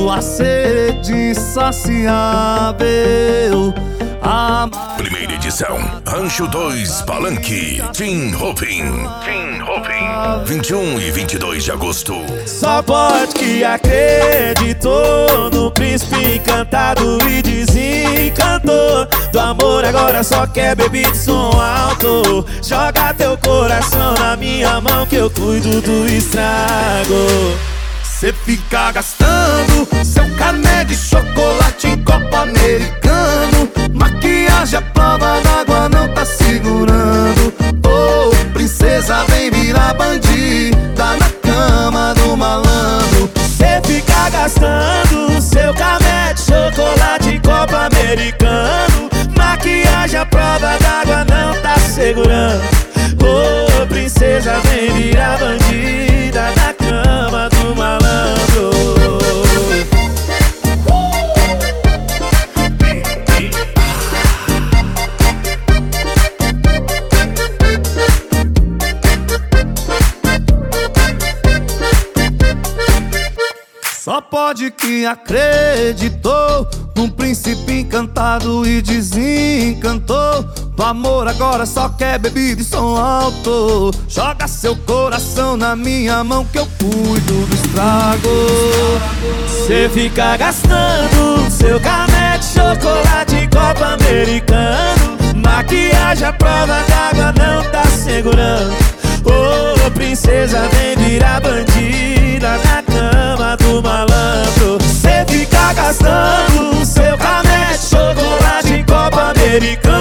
tua sede insaciável. Primeira edição, Rancho 2 Palanque, Tim Hopin. 21 e 22 de agosto. Só pode que acreditou no príncipe encantado e desencantou. Do amor agora só quer beber de som alto. Joga teu coração na minha mão que eu cuido do estrago. Cê fica gastando seu cané de chocolate em copo americano. Maquiagem à prova d'água não tá segurando. Oh, princesa, vem virar bandida na cama do malandro. Cê fica gastando seu cané de chocolate em copo americano. Maquiagem à prova d'água não tá segurando. Oh, princesa, vem virar bandida na cama do malandro. Só pode que acreditou num príncipe encantado e desencantou. Do amor agora só quer bebida e som alto. Joga seu coração na minha mão que eu cuido do estrago. Cê fica gastando seu cané de chocolate em copo americano. Maquiagem à prova d'água não tá segurando. Oh, princesa, vem virar bandida na cama do malandro. Cê fica gastando seu cané de chocolate em copo americano.